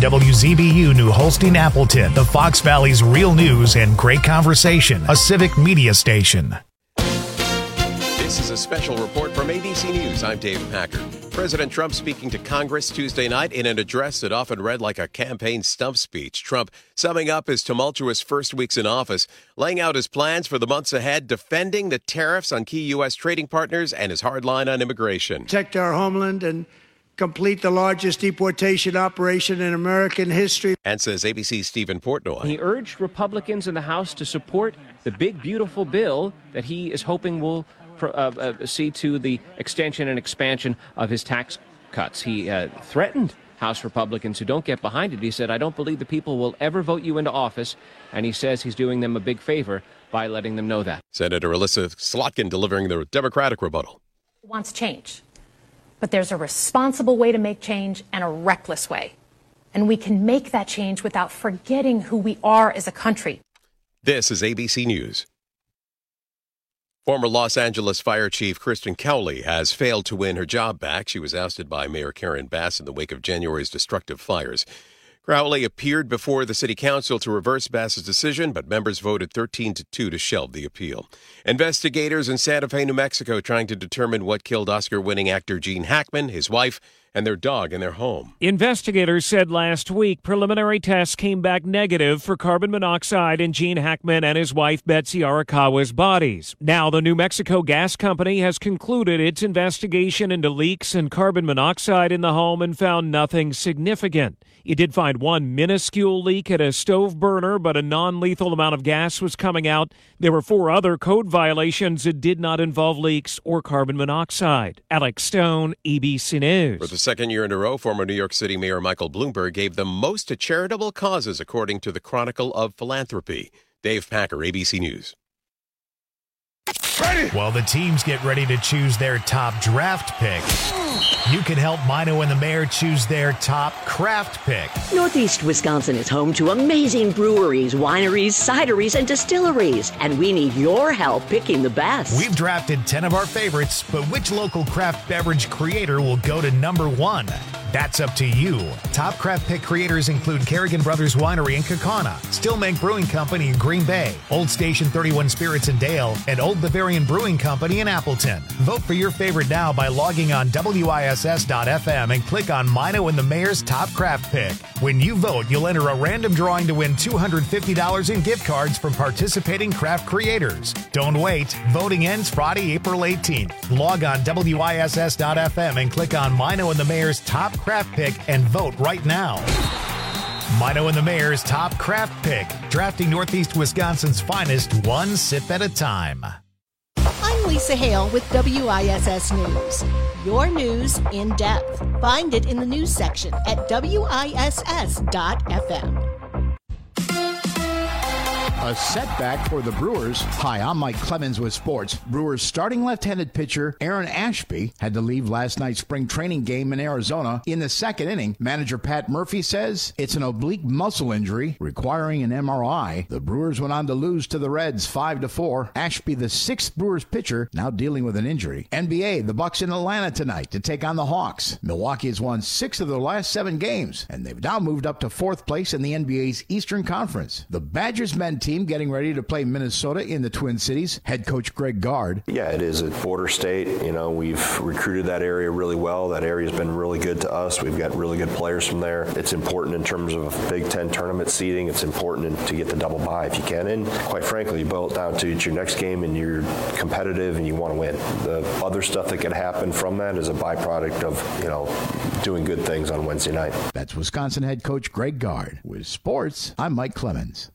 WZBU New Holstein Appleton, the Fox Valley's real news and great conversation, a civic media station. This is a special report from ABC News. I'm Dave Packard. President Trump speaking to Congress Tuesday night in an address that often read like a campaign stump speech. Trump summing up his tumultuous first weeks in office, laying out his plans for the months ahead, defending the tariffs on key U.S. trading partners, and his hard line on immigration. Protect our homeland and complete the largest deportation operation in American history. And says ABC's Stephen Portnoy. He urged Republicans in the House to support the big, beautiful bill that he is hoping will see to the extension and expansion of his tax cuts. He threatened House Republicans who don't get behind it. He said, "I don't believe the people will ever vote you into office." And he says he's doing them a big favor by letting them know that. Senator Alyssa Slotkin delivering the Democratic rebuttal. Wants change. But there's a responsible way to make change and a reckless way. And we can make that change without forgetting who we are as a country. This is ABC News. Former Los Angeles Fire Chief Kristen Cowley has failed to win her job back. She was ousted by Mayor Karen Bass in the wake of January's destructive fires. Crowley appeared before the city council to reverse Bass's decision, but members voted 13-2 to shelve the appeal. Investigators in Santa Fe, New Mexico, trying to determine what killed Oscar-winning actor Gene Hackman, his wife, and their dog in their home. Investigators said last week preliminary tests came back negative for carbon monoxide in Gene Hackman and his wife Betsy Arakawa's bodies. Now the New Mexico Gas Company has concluded its investigation into leaks and carbon monoxide in the home and found nothing significant. It did find one minuscule leak at a stove burner, but a non-lethal amount of gas was coming out. There were 4 other code violations that did not involve leaks or carbon monoxide. Alex Stone, ABC News. For the second year in a row, former New York City Mayor Michael Bloomberg gave the most to charitable causes, according to the Chronicle of Philanthropy. Dave Packer, ABC News. While the teams get ready to choose their top draft pick, you can help Mino and the Mayor choose their top craft pick. Northeast Wisconsin is home to amazing breweries, wineries, cideries, and distilleries, and we need your help picking the best. We've drafted 10 of our favorites, but which local craft beverage creator will go to number 1? That's up to you. Top craft pick creators include Kerrigan Brothers Winery in Kaukauna, Stillmank Brewing Company in Green Bay, Old Station 31 Spirits in Dale, and Old Bavarian Brewing Company in Appleton. Vote for your favorite now by logging on WISS.FM and click on Mino and the Mayor's Top Craft Pick. When you vote, you'll enter a random drawing to win $250 in gift cards from participating craft creators. Don't wait. Voting ends Friday, April 18th. Log on WISS.FM and click on Mino and the Mayor's Top Craft Pick and vote right now. Mino and the Mayor's Top Craft Pick, drafting Northeast Wisconsin's finest one sip at a time. I'm Lisa Hale with WISS News. Your news in depth. Find it in the news section at WISS.FM. A setback for the Brewers. Hi, I'm Mike Clemens with sports. Brewers starting left-handed pitcher Aaron Ashby had to leave last night's spring training game in Arizona in the second inning. Manager Pat Murphy says it's an oblique muscle injury requiring an MRI. The Brewers went on to lose to the Reds 5-4. Ashby, the 6th Brewers pitcher, now dealing with an injury. NBA, the Bucks in Atlanta tonight to take on the Hawks. Milwaukee has won 6 of their last 7 games, and they've now moved up to 4th place in the NBA's Eastern Conference. The Badgers men team getting ready to play Minnesota in the Twin Cities. Head coach Greg Gard. Yeah, it is a border state. You know, we've recruited that area really well. That area's been really good to us. We've got really good players from there. It's important in terms of Big Ten tournament seeding. It's important to get the double bye if you can. And quite frankly, you boil it down to it's your next game and you're competitive and you want to win. The other stuff that could happen from that is a byproduct of, doing good things on Wednesday night. That's Wisconsin head coach Greg Gard. With sports, I'm Mike Clemens.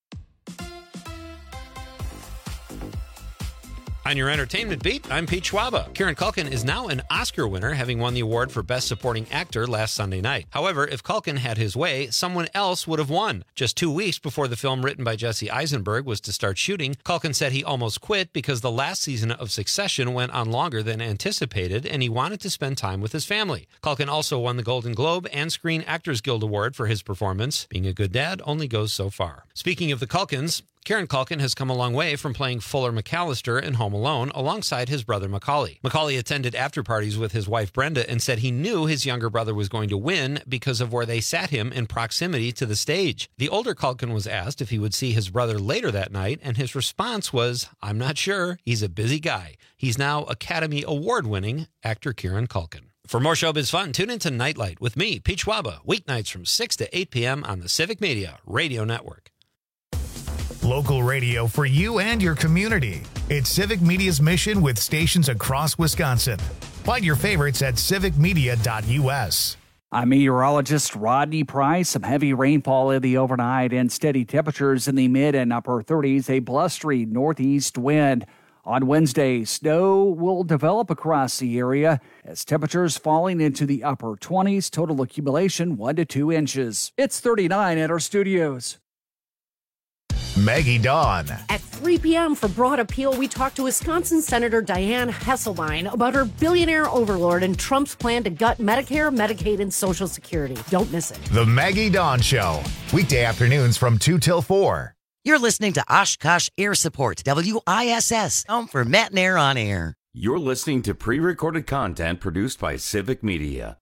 On your entertainment beat, I'm Pete Schwaba. Kieran Culkin is now an Oscar winner, having won the award for Best Supporting Actor last Sunday night. However, if Culkin had his way, someone else would have won. Just 2 weeks before the film written by Jesse Eisenberg was to start shooting, Culkin said he almost quit because the last season of Succession went on longer than anticipated, and he wanted to spend time with his family. Culkin also won the Golden Globe and Screen Actors Guild Award for his performance. Being a good dad only goes so far. Speaking of the Culkins, Kieran Culkin has come a long way from playing Fuller McAllister in Home Alone alongside his brother Macaulay. Macaulay attended after-parties with his wife Brenda and said he knew his younger brother was going to win because of where they sat him in proximity to the stage. The older Culkin was asked if he would see his brother later that night, and his response was, "I'm not sure. He's a busy guy." He's now Academy Award-winning actor Kieran Culkin. For more showbiz fun, tune into Nightlight with me, Pete Schwaba, weeknights from 6 to 8 p.m. on the Civic Media Radio Network. Local radio for you and your community. It's Civic Media's mission with stations across Wisconsin. Find your favorites at civicmedia.us. I'm meteorologist Rodney Price. Some heavy rainfall in the overnight and steady temperatures in the mid and upper 30s, a blustery northeast wind. On Wednesday, snow will develop across the area as temperatures falling into the upper 20s, total accumulation 1 to 2 inches. It's 39 at our studios. Maggie Dawn. At 3 p.m. for Broad Appeal, we talked to Wisconsin Senator Dianne Hesselbein about her billionaire overlord and Trump's plan to gut Medicare, Medicaid, and Social Security. Don't miss it. The Maggie Dawn Show. Weekday afternoons from 2 till 4. You're listening to Oshkosh Air Support, WISS, home for Matt and Air on Air. You're listening to pre-recorded content produced by Civic Media.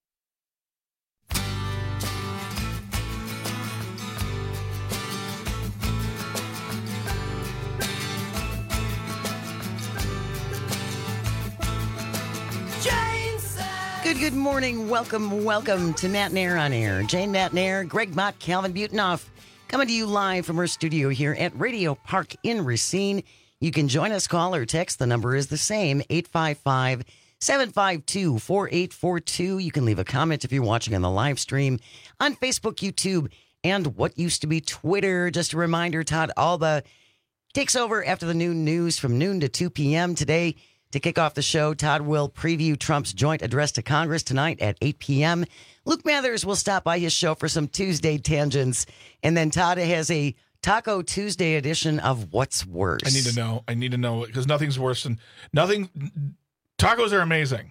Good morning. Welcome to Matt and Air on Air. Jane Matt and Air, Greg Mott, Calvin Butenoff, coming to you live from our studio here at Radio Park in Racine. You can join us, call or text. The number is the same, 855-752-4842. You can leave a comment if you're watching on the live stream on Facebook, YouTube, and what used to be Twitter. Just a reminder, Todd Alba takes over after the noon news from noon to 2 p.m. today. To kick off the show, Todd will preview Trump's joint address to Congress tonight at 8 p.m. Luke Mathers will stop by his show for some Tuesday tangents. And then Todd has a Taco Tuesday edition of What's Worse. I need to know because nothing's worse than nothing. Tacos are amazing.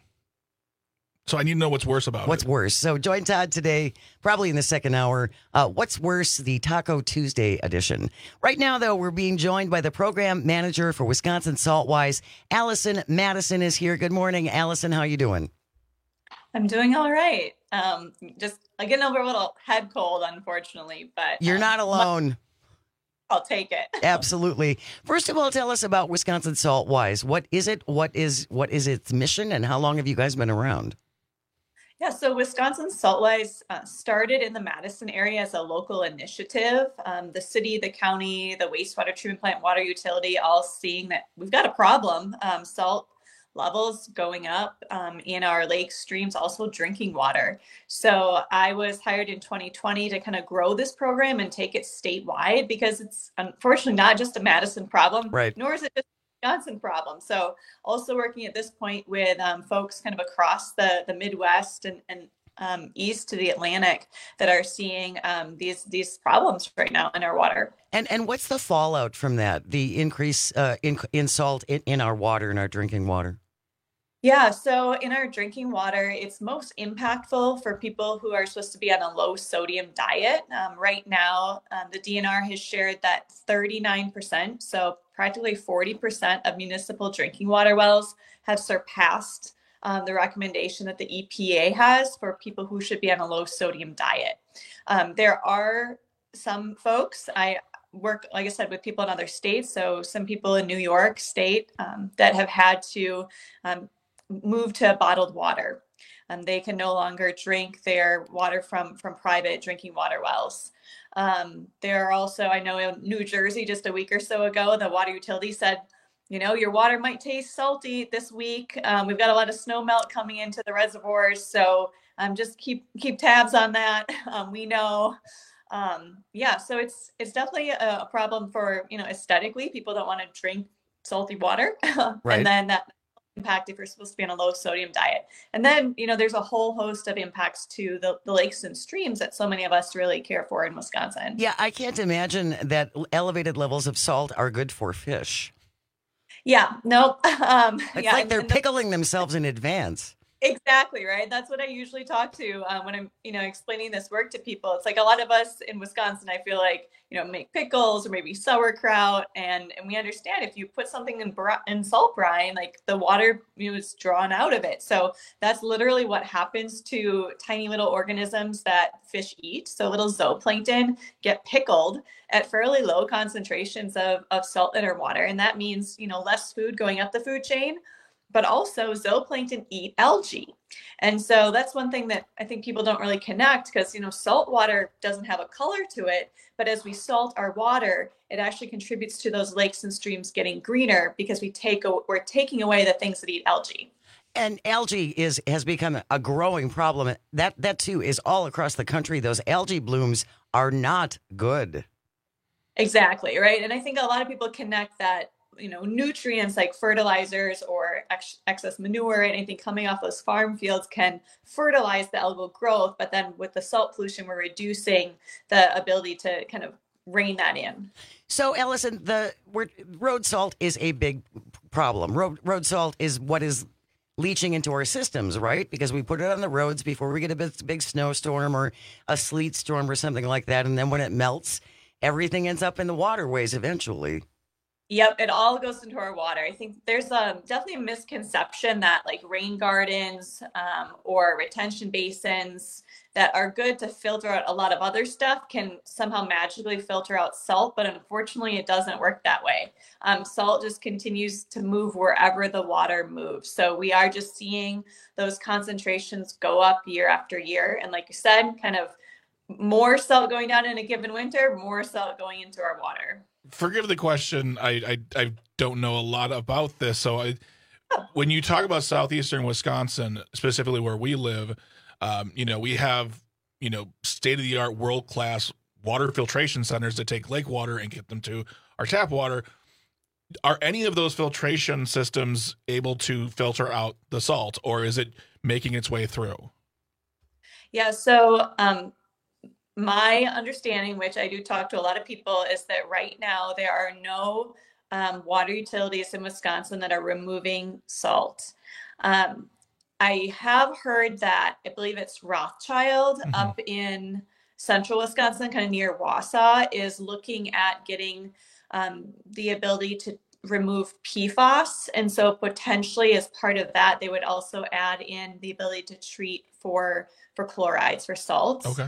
So I need to know what's worse about it. What's worse? So join Todd today, probably in the second hour. What's Worse, the Taco Tuesday edition. Right now, though, we're being joined by the program manager for Wisconsin Saltwise. Allison Madison is here. Good morning, Allison. How are you doing? I'm doing all right. Just getting over a little head cold, unfortunately. But you're not alone. I'll take it. Absolutely. First of all, tell us about Wisconsin Saltwise. What is it? What is its mission? And how long have you guys been around? Yeah, so Wisconsin Saltwise started in the Madison area as a local initiative. The city, the county, the wastewater treatment plant, water utility, all seeing that we've got a problem. Salt levels going up in our lakes, streams, also drinking water. So I was hired in 2020 to kind of grow this program and take it statewide because it's unfortunately not just a Madison problem, right? Nor is it just Wisconsin problem. So also working at this point with folks kind of across the Midwest and east to the Atlantic that are seeing these problems right now in our water. And what's the fallout from that? The increase in salt in our water, in our drinking water? Yeah, so in our drinking water, it's most impactful for people who are supposed to be on a low sodium diet. Right now, the DNR has shared that 39%, so practically 40% of municipal drinking water wells have surpassed the recommendation that the EPA has for people who should be on a low sodium diet. There are some folks, I work, like I said, with people in other states, so some people in New York State that have had to move to bottled water. They can no longer drink their water from private drinking water wells. There are also, I know in New Jersey just a week or so ago, the water utility said, your water might taste salty this week. We've got a lot of snow melt coming into the reservoirs, so just keep tabs on that. We know. So it's definitely a problem for, aesthetically, people don't want to drink salty water. Right. And then that impact if you're supposed to be on a low sodium diet. And then, there's a whole host of impacts to the lakes and streams that so many of us really care for in Wisconsin. Yeah, I can't imagine that elevated levels of salt are good for fish. Yeah, nope. It's like they're pickling themselves in advance. Exactly, right? That's what I usually talk to when I'm, explaining this work to people. It's like a lot of us in Wisconsin, I feel like, make pickles or maybe sauerkraut, and we understand if you put something in salt brine, like the water is drawn out of it. So that's literally what happens to tiny little organisms that fish eat. So little zooplankton get pickled at fairly low concentrations of salt in our water, and that means less food going up the food chain. But also zooplankton eat algae. And so that's one thing that I think people don't really connect, because, salt water doesn't have a color to it. But as we salt our water, it actually contributes to those lakes and streams getting greener, because we're taking away the things that eat algae. And algae has become a growing problem. That too is all across the country. Those algae blooms are not good. Exactly, right? And I think a lot of people connect that nutrients like fertilizers or excess manure, anything coming off those farm fields can fertilize the algal growth. But then with the salt pollution, we're reducing the ability to kind of rein that in. So, Allison, road salt is a big problem. Road salt is what is leaching into our systems, right? Because we put it on the roads before we get a big snowstorm or a sleet storm or something like that. And then when it melts, everything ends up in the waterways eventually. Yep, it all goes into our water. I think there's definitely a misconception that like rain gardens or retention basins that are good to filter out a lot of other stuff can somehow magically filter out salt, but unfortunately it doesn't work that way. Salt just continues to move wherever the water moves. So we are just seeing those concentrations go up year after year. And like you said, kind of more salt going down in a given winter, more salt going into our water. Forgive the question. I don't know a lot about this. So when you talk about southeastern Wisconsin, specifically where we live, we have, state-of-the-art, world-class water filtration centers that take lake water and get them to our tap water. Are any of those filtration systems able to filter out the salt, or is it making its way through? Yeah, so my understanding, which I do talk to a lot of people, is that right now there are no water utilities in Wisconsin that are removing salt. I have heard that, I believe it's Rothschild up in central Wisconsin, kind of near Wausau, is looking at getting the ability to remove PFAS. And so potentially as part of that, they would also add in the ability to treat for chlorides, for salts. Okay.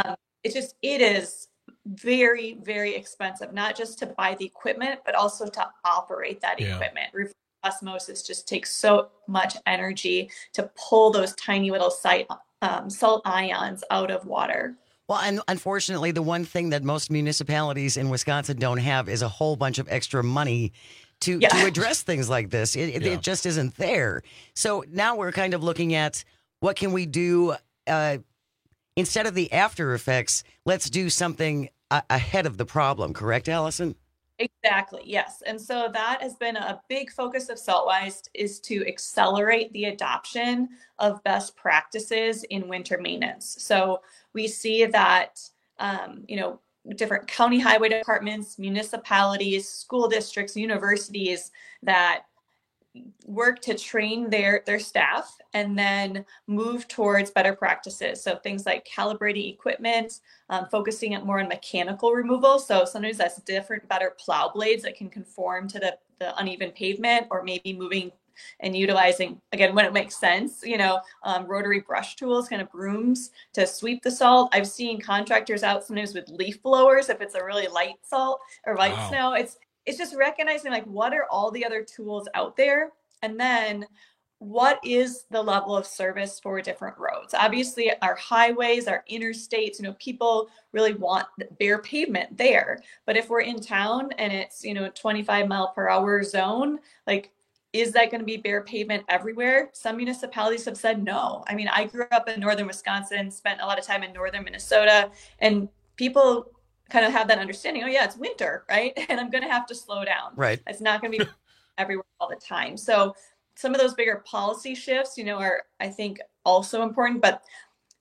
It is very, very expensive, not just to buy the equipment, but also to operate that equipment. Reverse osmosis just takes so much energy to pull those tiny little salt ions out of water. Well, and unfortunately, the one thing that most municipalities in Wisconsin don't have is a whole bunch of extra money to address things like this. It just isn't there. So now we're kind of looking at what can we do instead of the after effects. Let's do something ahead of the problem. Correct, Allison? Exactly. Yes. And so that has been a big focus of Saltwise, is to accelerate the adoption of best practices in winter maintenance. So we see that, different county highway departments, municipalities, school districts, universities that work to train their staff and then move towards better practices. So things like calibrating equipment, focusing it more on mechanical removal. So sometimes that's better plow blades that can conform to the uneven pavement, or maybe moving and utilizing, again, when it makes sense, rotary brush tools, kind of brooms to sweep the salt. I've seen contractors out sometimes with leaf blowers if it's a really light salt or light snow. It's just recognizing, like, what are all the other tools out there? And then what is the level of service for different roads? Obviously, our highways, our interstates, people really want bare pavement there. But if we're in town and it's, 25 mile per hour zone, like, is that going to be bare pavement everywhere? Some municipalities have said no. I mean, I grew up in northern Wisconsin, spent a lot of time in northern Minnesota, and people kind of have that understanding. Oh yeah, it's winter, right? And I'm going to have to slow down. Right. It's not going to be everywhere all the time. So some of those bigger policy shifts, are, I think, also important, but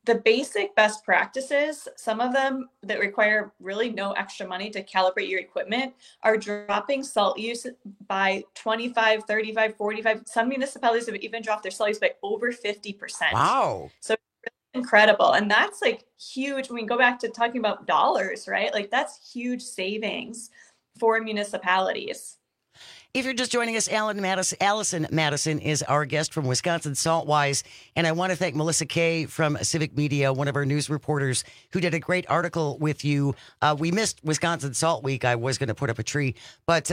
the basic best practices, some of them that require really no extra money to calibrate your equipment, are dropping salt use by 25, 35, 45. Some municipalities have even dropped their salt use by over 50%. Wow. So incredible. And that's like huge. When we go back to talking about dollars, right? Like that's huge savings for municipalities. If you're just joining us, Allison Madison is our guest from Wisconsin Saltwise. And I want to thank Melissa Kay from Civic Media, one of our news reporters, who did a great article with you. We missed Wisconsin Salt Week. I was going to put up a tree, but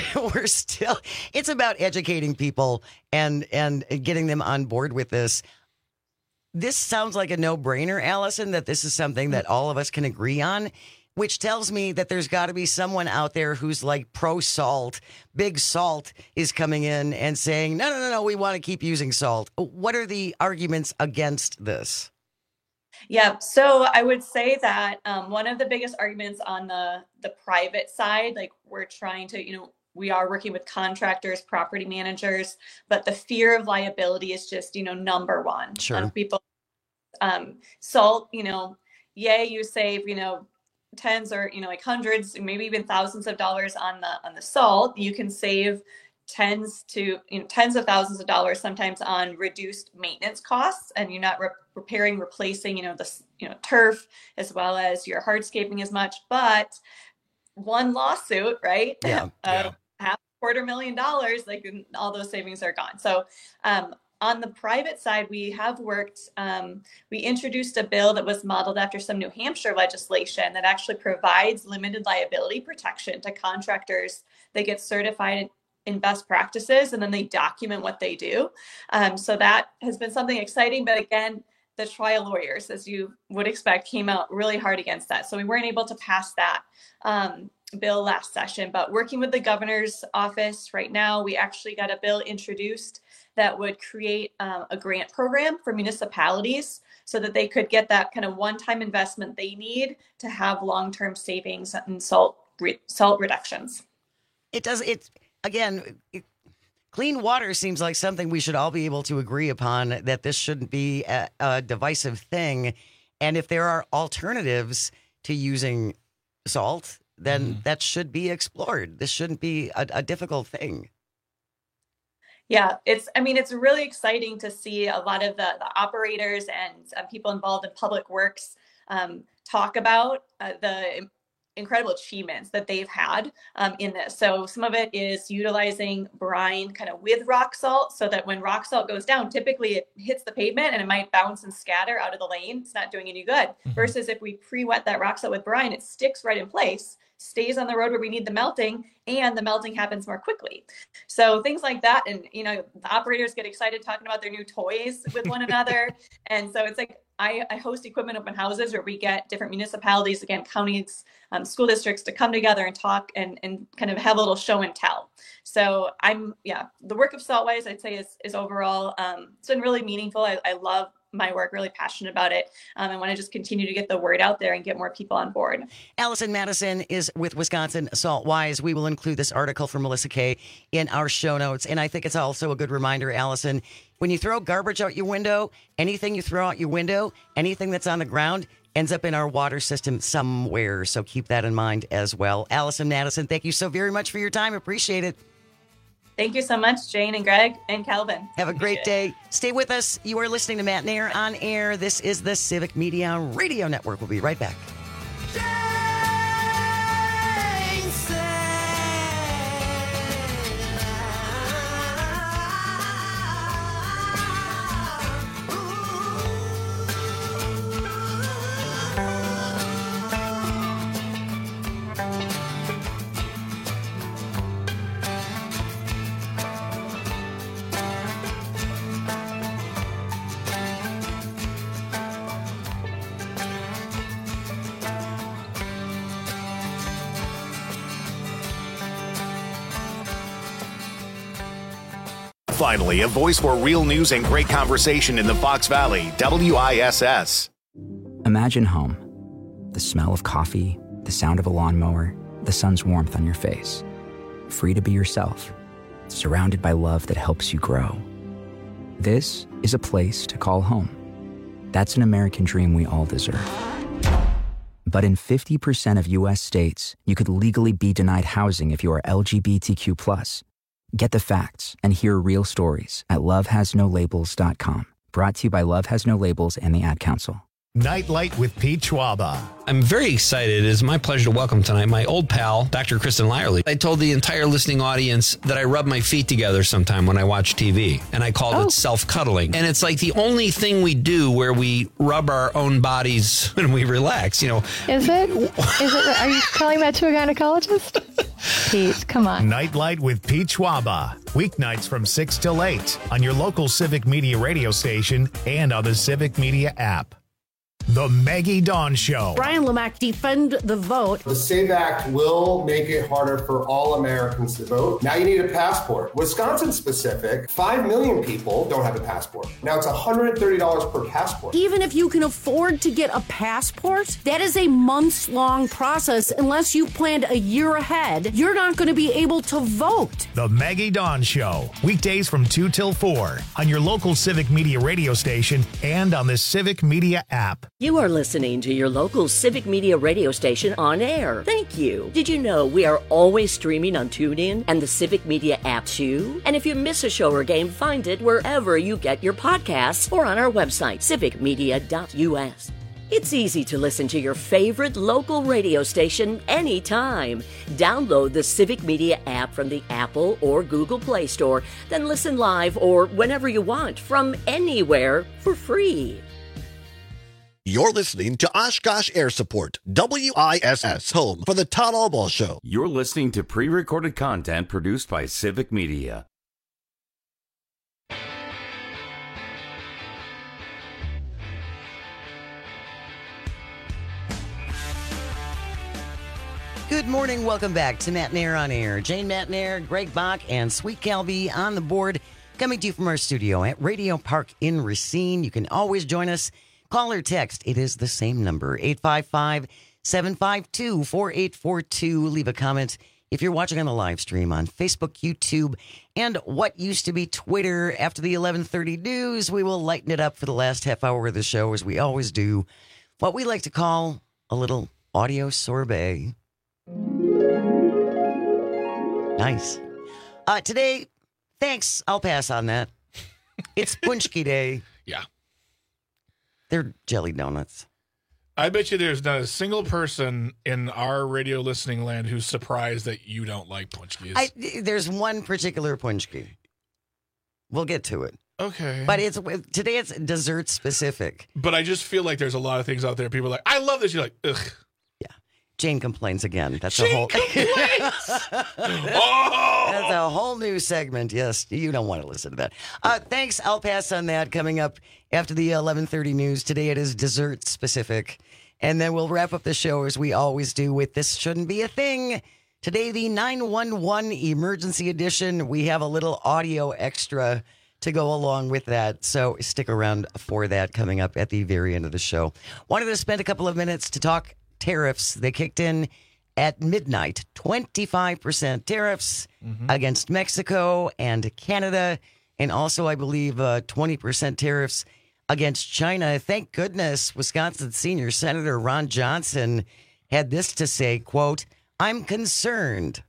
it's about educating people and getting them on board with this. This sounds like a no-brainer, Allison, that this is something that all of us can agree on, which tells me that there's got to be someone out there who's like pro-salt. Big Salt is coming in and saying, no, we want to keep using salt. What are the arguments against this? Yeah, so I would say that one of the biggest arguments on the private side, like we're trying to, we are working with contractors, property managers, but the fear of liability is just, number one. Sure. People, salt, yay, you save, tens or like hundreds, maybe even thousands of dollars on the salt. You can save tens of thousands of dollars sometimes on reduced maintenance costs, and you're not replacing the turf as well as your hardscaping as much. But one lawsuit, right? Yeah. $250,000, like all those savings are gone. So on the private side, we have worked, we introduced a bill that was modeled after some New Hampshire legislation that actually provides limited liability protection to contractors that get certified in best practices, and then they document what they do. So that has been something exciting. But again, the trial lawyers, as you would expect, came out really hard against that. So we weren't able to pass that bill last session. But working with the governor's office right now, we actually got a bill introduced that would create a grant program for municipalities so that they could get that kind of one-time investment they need to have long-term savings and salt reductions. Clean water seems like something we should all be able to agree upon, that this shouldn't be a divisive thing. And if there are alternatives to using salt, then that should be explored. This shouldn't be a difficult thing. Yeah, it's really exciting to see a lot of the operators and people involved in public works talk about the incredible achievements that they've had in this. So some of it is utilizing brine kind of with rock salt, so that when rock salt goes down, typically it hits the pavement and it might bounce and scatter out of the lane. It's not doing any good. Versus if we pre-wet that rock salt with brine, it sticks right in place, stays on the road where we need the melting, and the melting happens more quickly. So things like that. And, the operators get excited talking about their new toys with one another. And so it's like, I host equipment open houses where we get different municipalities, again, counties, school districts, to come together and talk and kind of have a little show and tell. So the work of Saltwise, I'd say is overall, it's been really meaningful. I love my work, really passionate about it. I want to just continue to get the word out there and get more people on board. Allison Madison is with Wisconsin Saltwise. We will include this article from Melissa Kay in our show notes. And I think it's also a good reminder, Allison, when you throw garbage out your window, anything you throw out your window, anything that's on the ground ends up in our water system somewhere. So keep that in mind as well. Allison Madison, thank you so very much for your time. Appreciate it. Thank you so much, Jane and Greg and Calvin. Have a great day. Stay with us. You are listening to Matt Nair on air. This is the Civic Media Radio Network. We'll be right back. Finally, a voice for real news and great conversation in the Fox Valley, WISS. Imagine home. The smell of coffee, the sound of a lawnmower, the sun's warmth on your face. Free to be yourself, surrounded by love that helps you grow. This is a place to call home. That's an American dream we all deserve. But in 50% of U.S. states, you could legally be denied housing if you are LGBTQ+. Get the facts and hear real stories at lovehasnolabels.com. Brought to you by Love Has No Labels and the Ad Council. Nightlight with Pete Schwaba. I'm very excited. It is my pleasure to welcome tonight my old pal, Dr. Kristen Lyerly. I told the entire listening audience that I rub my feet together sometime when I watch TV, and I called it self-cuddling. And it's like the only thing we do where we rub our own bodies when we relax, you know. Is it? Are you telling that to a gynecologist? Pete, come on. Nightlight with Pete Schwaba. Weeknights from 6 till 8 on your local Civic Media radio station and on the Civic Media app. The Maggie Dawn Show. Brian Lamack, defend the vote. The SAVE Act will make it harder for all Americans to vote. Now you need a passport. Wisconsin specific, 5 million people don't have a passport. Now it's $130 per passport. Even if you can afford to get a passport, that is a months-long process. Unless you planned a year ahead, you're not going to be able to vote. The Maggie Dawn Show. Weekdays from 2 till 4 on your local Civic Media radio station and on the Civic Media app. You are listening to your local Civic Media radio station on air. Thank you. Did you know we are always streaming on TuneIn and the Civic Media app too? And if you miss a show or game, find it wherever you get your podcasts or on our website, civicmedia.us. It's easy to listen to your favorite local radio station anytime. Download the Civic Media app from the Apple or Google Play Store, then listen live or whenever you want from anywhere for free. You're listening to Oshkosh Air Support, WISS, home for the Todd Albaugh Show. You're listening to pre-recorded content produced by Civic Media. Good morning. Welcome back to Matt Nair on Air. Jane Matt Nair, Greg Bach, and Sweet Calvi on the board, coming to you from our studio at Radio Park in Racine. You can always join us. Call or text. It is the same number, 855-752-4842. Leave a comment if you're watching on the live stream on Facebook, YouTube, and what used to be Twitter. After the 11:30 news, we will lighten it up for the last half hour of the show, as we always do. What we like to call a little audio sorbet. Nice. Today, thanks. I'll pass on that. It's Punchki Day. Yeah. They're jelly donuts. I bet you there's not a single person in our radio listening land who's surprised that you don't like punchkis. There's one particular punchki. We'll get to it. Okay. But today it's dessert specific. But I just feel like there's a lot of things out there. People are like, I love this. You're like, ugh. Jane complains again. That's Jane a whole complains. That's a whole new segment. Yes, you don't want to listen to that. Thanks. I'll pass on that. Coming up after the 11:30 news today, it is dessert specific, and then we'll wrap up the show as we always do with This Shouldn't Be a Thing. Today, the 911 emergency edition. We have a little audio extra to go along with that, so stick around for that coming up at the very end of the show. Wanted to spend a couple of minutes to talk tariffs. They kicked in at midnight. 25% tariffs against Mexico and Canada, and also, I believe, 20% tariffs against China. Thank goodness Wisconsin Senior Senator Ron Johnson had this to say, quote, I'm concerned,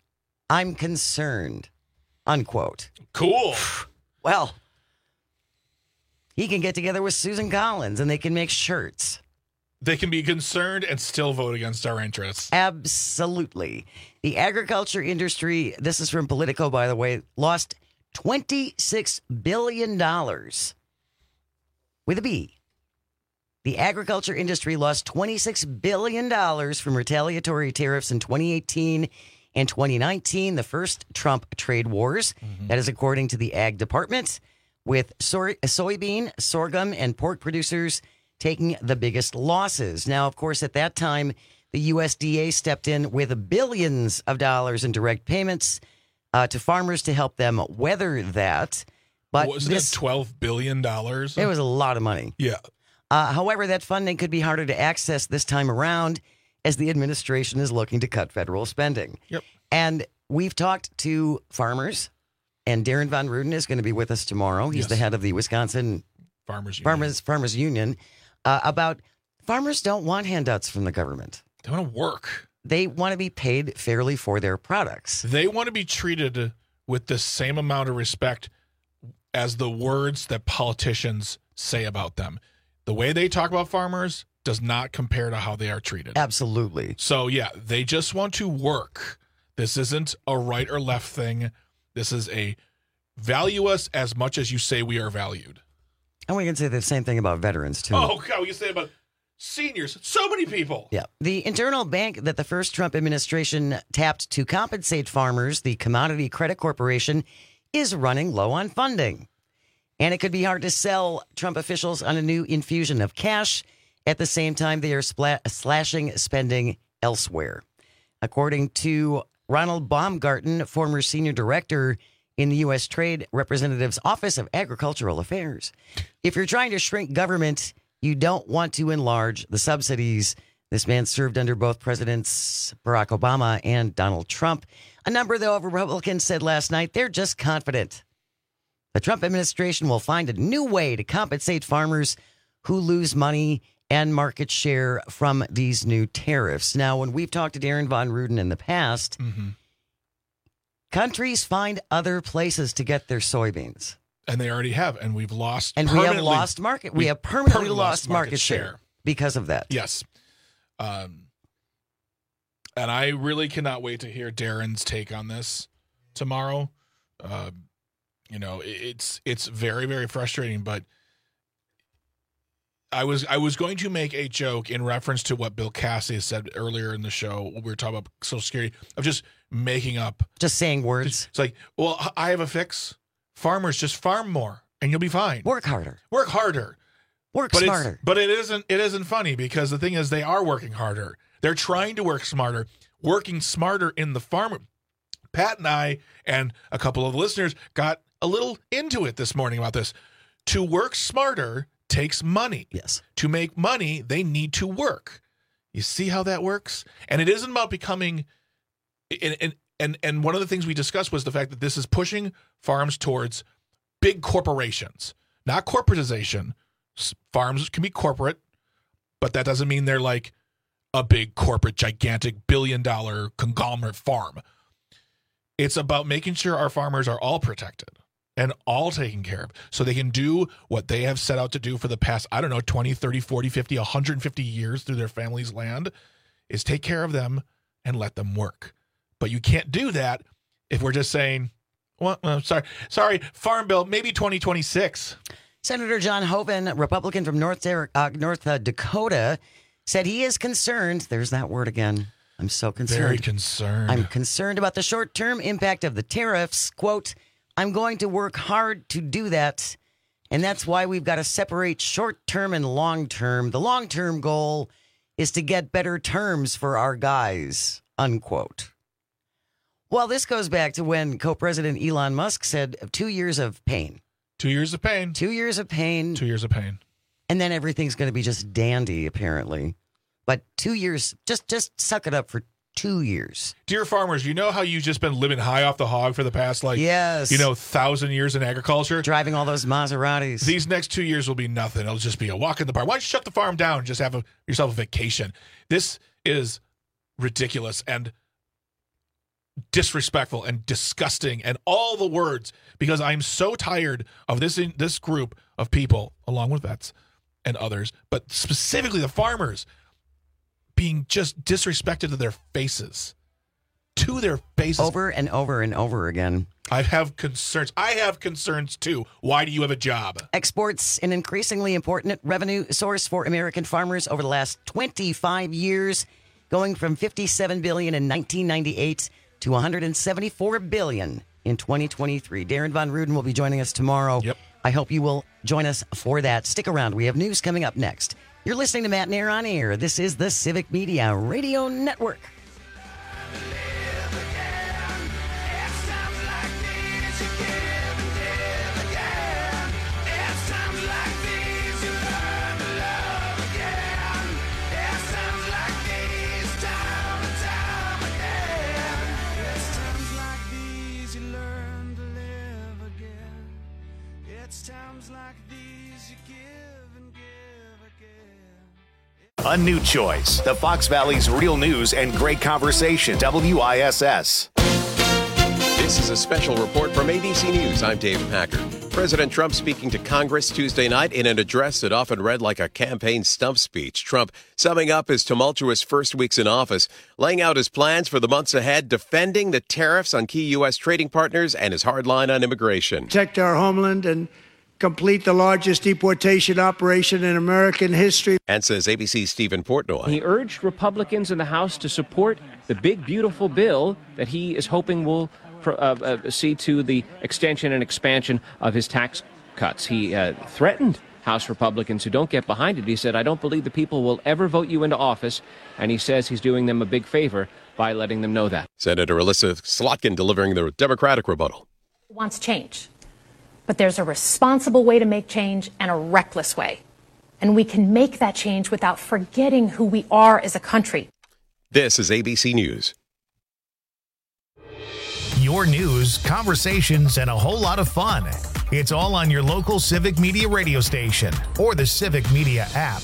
unquote. Cool. Well, he can get together with Susan Collins and they can make shirts. They can be concerned and still vote against our interests. Absolutely. The agriculture industry, this is from Politico, by the way, lost $26 billion with a B. The agriculture industry lost $26 billion from retaliatory tariffs in 2018 and 2019, the first Trump trade wars. That is according to the Ag Department, with soybean, sorghum, and pork producers taking the biggest losses. Now, of course, at that time, the USDA stepped in with billions of dollars in direct payments to farmers to help them weather that. But wasn't it $12 billion? It was a lot of money. Yeah. However, that funding could be harder to access this time around as the administration is looking to cut federal spending. Yep. And we've talked to farmers, and Darren Von Ruden is going to be with us tomorrow. He's the head of the Wisconsin Farmers Union. about farmers don't want handouts from the government. They want to work. They want to be paid fairly for their products. They want to be treated with the same amount of respect as the words that politicians say about them. The way they talk about farmers does not compare to how they are treated. Absolutely. So, yeah, they just want to work. This isn't a right or left thing. This is a value us as much as you say we are valued. And we can say the same thing about veterans, too. Oh, God, we can say about seniors. So many people. Yeah. The internal bank that the first Trump administration tapped to compensate farmers, the Commodity Credit Corporation, is running low on funding. And it could be hard to sell Trump officials on a new infusion of cash. At the same time, they are slashing spending elsewhere. According to Ronald Baumgarten, former senior director in the U.S. Trade Representative's Office of Agricultural Affairs, if you're trying to shrink government, you don't want to enlarge the subsidies. This man served under both Presidents Barack Obama and Donald Trump. A number, though, of Republicans said last night they're just confident the Trump administration will find a new way to compensate farmers who lose money and market share from these new tariffs. Now, when we've talked to Darren Von Ruden in the past, countries find other places to get their soybeans. And they already have, and we've lost. And we have lost market. We have permanently lost market share because of that. Yes. And I really cannot wait to hear Darren's take on this tomorrow. You know, it's very, very frustrating, but I was going to make a joke in reference to what Bill Cassidy said earlier in the show when we were talking about Social Security, of just making up. Just saying words. It's like, well, I have a fix. Farmers, just farm more and you'll be fine. Work harder. Work harder. Work smarter. But it isn't funny, because the thing is they are working harder. They're trying to work smarter. Working smarter in the farmer. Pat and I and a couple of listeners got a little into it this morning about this. To work smarter takes money. Yes. To make money, they need to work. You see how that works? And it isn't about becoming and one of the things we discussed was the fact that this is pushing farms towards big corporations, not corporatization. Farms can be corporate, but that doesn't mean they're like a big corporate, gigantic billion-dollar conglomerate farm. It's about making sure our farmers are all protected and all taken care of so they can do what they have set out to do for the past, 20, 30, 40, 50, 150 years through their family's land, is take care of them and let them work. But you can't do that if we're just saying, well, sorry, Farm Bill, maybe 2026. Senator John Hoeven, Republican from North Dakota, said he is concerned. There's that word again. I'm so concerned. Very concerned. I'm concerned about the short-term impact of the tariffs. Quote, I'm going to work hard to do that. And that's why we've got to separate short-term and long-term. The long-term goal is to get better terms for our guys, unquote. Well, this goes back to when co-president Elon Musk said 2 years of pain. 2 years of pain. 2 years of pain. 2 years of pain. And then everything's going to be just dandy, apparently. But 2 years, just suck it up for 2 years. Dear farmers, you know how you've just been living high off the hog for the past, 1,000 years in agriculture? Driving all those Maseratis. These next 2 years will be nothing. It'll just be a walk in the park. Why don't you shut the farm down and just have yourself a vacation? This is ridiculous and disrespectful and disgusting and all the words, because I'm so tired of this group of people, along with vets and others, but specifically the farmers, being just disrespected to their faces. To their faces. Over and over and over again. I have concerns. I have concerns too. Why do you have a job? Exports, an increasingly important revenue source for American farmers over the last 25 years, going from $57 billion in 1998 to $174 billion in 2023. Darren Von Ruden will be joining us tomorrow. Yep. I hope you will join us for that. Stick around. We have news coming up next. You're listening to Matt and Aaron on Air. This is the Civic Media Radio Network. Times like these you give and give again. A new choice. The Fox Valley's real news and great conversation. WISS. This is a special report from ABC News. I'm Dave Packer. President Trump speaking to Congress Tuesday night in an address that often read like a campaign stump speech. Trump summing up his tumultuous first weeks in office, laying out his plans for the months ahead, defending the tariffs on key U.S. trading partners and his hard line on immigration. Protect our homeland and complete the largest deportation operation in American history. And says ABC's Stephen Portnoy. He urged Republicans in the House to support the big, beautiful bill that he is hoping will see to the extension and expansion of his tax cuts. He threatened House Republicans who don't get behind it. He said, I don't believe the people will ever vote you into office. And he says he's doing them a big favor by letting them know that. Senator Alyssa Slotkin delivering the Democratic rebuttal. Wants change. But there's a responsible way to make change and a reckless way. And we can make that change without forgetting who we are as a country. This is ABC News. Your news, conversations, and a whole lot of fun. It's all on your local Civic Media radio station or the Civic Media app.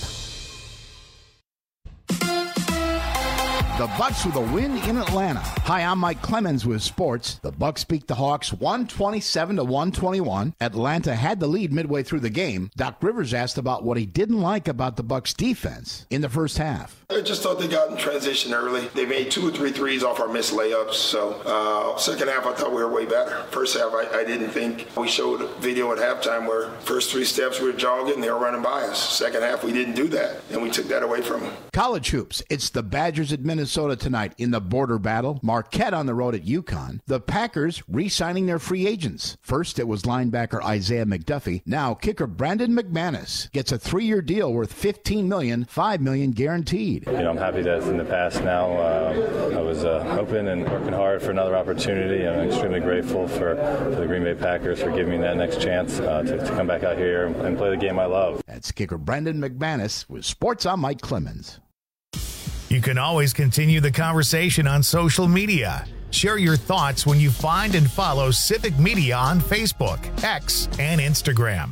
The Bucks with a win in Atlanta. Hi, I'm Mike Clemens with sports. The Bucks beat the Hawks 127-121. Atlanta had the lead midway through the game. Doc Rivers asked about what he didn't like about the Bucks defense in the first half. I just thought they got in transition early. They made 2 or 3 threes off our missed layups. So second half, I thought we were way better. First half, I didn't think. We showed video at halftime where first 3 steps we were jogging, they were running by us. Second half, we didn't do that, and we took that away from them. College hoops. It's the Badgers at Minnesota tonight in the border battle. Marquette on the road at UConn. The Packers re-signing their free agents. First, it was linebacker Isaiah McDuffie. Now, kicker Brandon McManus gets a 3-year deal worth $15 million, $5 million guaranteed. I'm happy that it's in the past now. I was hoping and working hard for another opportunity. I'm extremely grateful for the Green Bay Packers for giving me that next chance to come back out here and play the game I love. That's kicker Brandon McManus with Sports. I'm Mike Clemens. You can always continue the conversation on social media. Share your thoughts when you find and follow Civic Media on Facebook, X, and Instagram.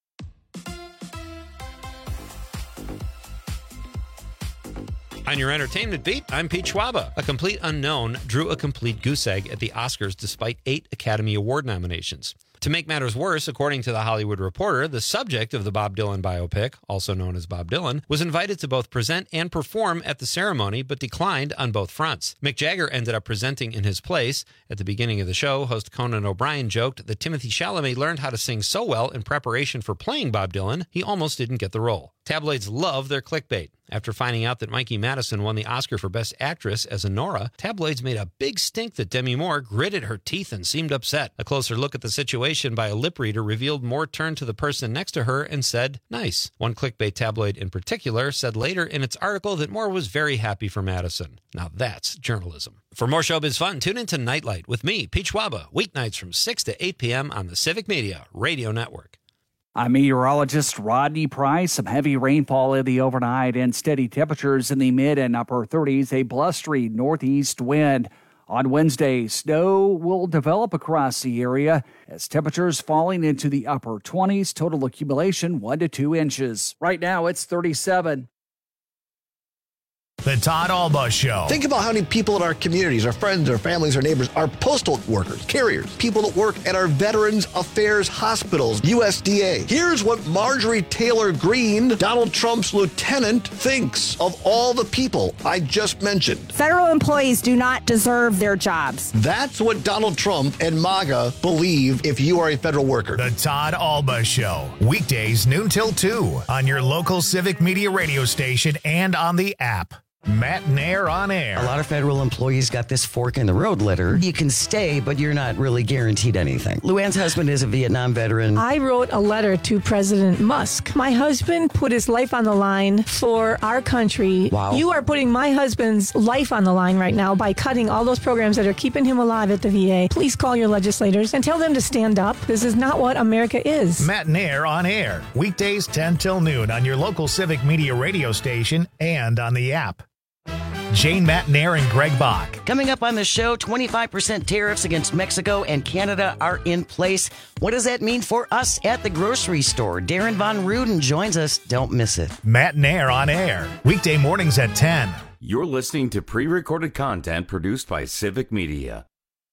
On your entertainment beat, I'm Pete Schwaba. A complete unknown drew a complete goose egg at the Oscars despite 8 Academy Award nominations. To make matters worse, according to The Hollywood Reporter, the subject of the Bob Dylan biopic, also known as Bob Dylan, was invited to both present and perform at the ceremony, but declined on both fronts. Mick Jagger ended up presenting in his place. At the beginning of the show, host Conan O'Brien joked that Timothée Chalamet learned how to sing so well in preparation for playing Bob Dylan, he almost didn't get the role. Tabloids love their clickbait. After finding out that Mikey Madison won the Oscar for Best Actress as Nora, tabloids made a big stink that Demi Moore gritted her teeth and seemed upset. A closer look at the situation by a lip reader revealed Moore turned to the person next to her and said, "Nice." One clickbait tabloid in particular said later in its article that Moore was very happy for Madison. Now that's journalism. For more showbiz fun, tune into Nightlight with me, Pete Schwaba, weeknights from 6 to 8 p.m. on the Civic Media Radio Network. I'm meteorologist Rodney Price. Some heavy rainfall in the overnight and steady temperatures in the mid and upper 30s. A blustery northeast wind. On Wednesday, snow will develop across the area as temperatures falling into the upper 20s. Total accumulation 1 to 2 inches. Right now, it's 37. The Todd Alba Show. Think about how many people in our communities, our friends, our families, our neighbors, our postal workers, carriers, people that work at our Veterans Affairs hospitals, USDA. Here's what Marjorie Taylor Greene, Donald Trump's lieutenant, thinks of all the people I just mentioned. Federal employees do not deserve their jobs. That's what Donald Trump and MAGA believe if you are a federal worker. The Todd Alba Show. Weekdays noon till 2 on your local Civic Media radio station and on the app. Matt Nair on air. A lot of federal employees got this fork in the road letter. You can stay, but you're not really guaranteed anything. Luann's husband is a Vietnam veteran. I wrote a letter to President Musk. My husband put his life on the line for our country. Wow. You are putting my husband's life on the line right now by cutting all those programs that are keeping him alive at the VA. Please call your legislators and tell them to stand up. This is not what America is. Matt Nair on air. Weekdays 10 till noon on your local Civic Media radio station and on the app. Jane Matnair and Greg Bach. Coming up on the show, 25% tariffs against Mexico and Canada are in place. What does that mean for us at the grocery store? Darren Von Ruden joins us. Don't miss it. Matnair on air. Weekday mornings at 10. You're listening to pre-recorded content produced by Civic Media.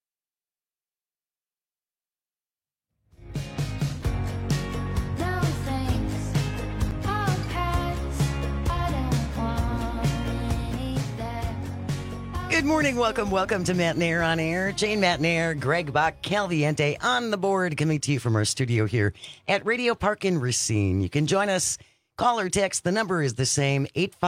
Good morning. Welcome to Matnair on Air. Jane Matnair, Greg Bach, Calviente on the board, coming to you from our studio here at Radio Park in Racine. You can join us, call or text. The number is the same,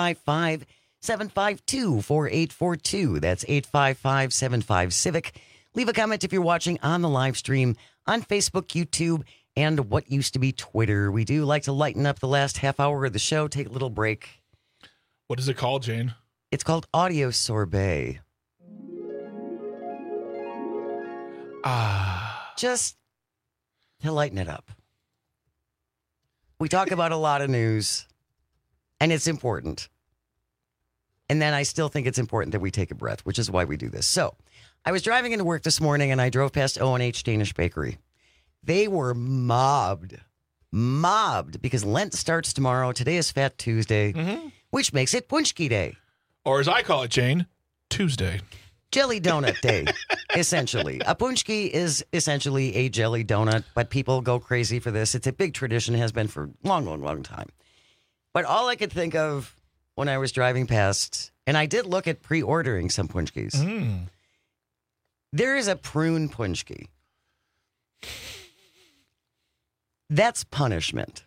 855-752-4842. That's 855-75-CIVIC. Leave a comment if you're watching on the live stream on Facebook, YouTube, and what used to be Twitter. We do like to lighten up the last half hour of the show, take a little break. What is it called, Jane? It's called Audio Sorbet. Just to lighten it up. We talk about a lot of news, and it's important. And then I still think it's important that we take a breath, which is why we do this. So, I was driving into work this morning, and I drove past O&H Danish Bakery. They were mobbed because Lent starts tomorrow. Today is Fat Tuesday, which makes it Punchki Day. Or as I call it, Jane, Tuesday. Jelly donut day, essentially. A punchki is essentially a jelly donut, but people go crazy for this. It's a big tradition, has been for a long time. But all I could think of when I was driving past, and I did look at pre-ordering some punchkis, there is a prune punchki. That's punishment.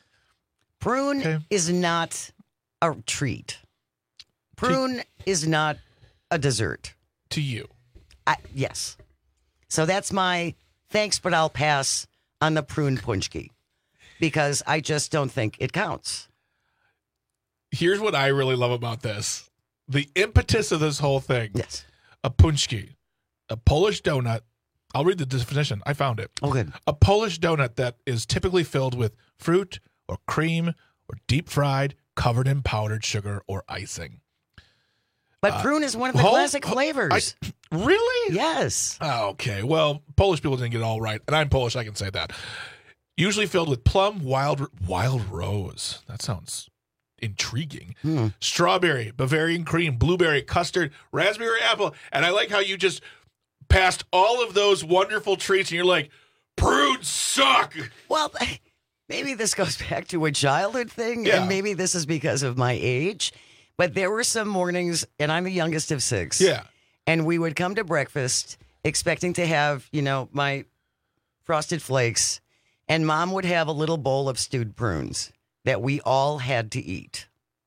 Prune is not a treat. Prune is not a dessert. To you. Yes. So that's my thanks, but I'll pass on the prune punchki because I just don't think it counts. Here's what I really love about this. The impetus of this whole thing. Yes. A punchki, a Polish donut. I'll read the definition. I found it. Oh, good. A Polish donut that is typically filled with fruit or cream or deep fried, covered in powdered sugar or icing. But prune is one of the classic flavors. Really? Yes. Okay. Well, Polish people didn't get it all right, and I'm Polish. I can say that. Usually filled with plum, wild rose. That sounds intriguing. Strawberry, Bavarian cream, blueberry, custard, raspberry apple, and I like how you just passed all of those wonderful treats, and you're like, prunes suck. Well, maybe this goes back to a childhood thing, and maybe this is because of my age. But there were some mornings, and I'm the youngest of 6. Yeah. And we would come to breakfast expecting to have, my Frosted Flakes, and Mom would have a little bowl of stewed prunes that we all had to eat.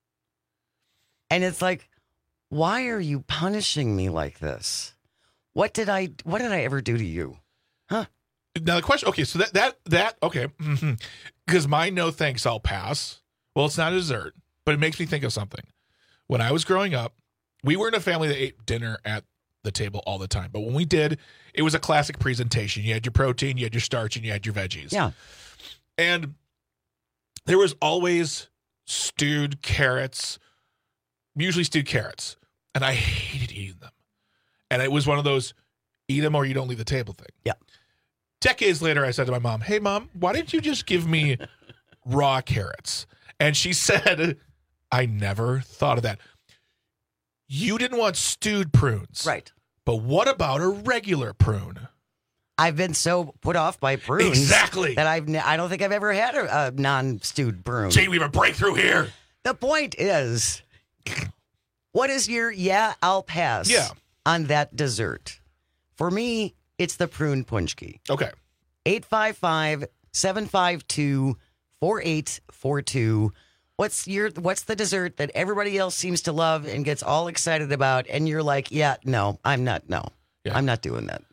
And it's like, why are you punishing me like this? What did I ever do to you? Huh? Now the question, okay, so that okay. Because my no thanks, I'll pass. Well, it's not a dessert, but it makes me think of something. When I was growing up, we were in a family that ate dinner at the table all the time. But when we did, it was a classic presentation. You had your protein, you had your starch, and you had your veggies. Yeah. And there was always stewed carrots, usually stewed carrots. And I hated eating them. And it was one of those eat them or you don't leave the table thing. Yeah. Decades later, I said to my mom, hey, Mom, why didn't you just give me raw carrots? And she said, I never thought of that. You didn't want stewed prunes. Right. But what about a regular prune? I've been so put off by prunes. Exactly. That I don't think I've ever had a non-stewed prune. Jane, we have a breakthrough here. The point is, what is your I'll pass on that dessert? For me, it's the prune punchki. Okay. 855-752-4842. What's the dessert that everybody else seems to love and gets all excited about, and you're like, no, I'm not doing that.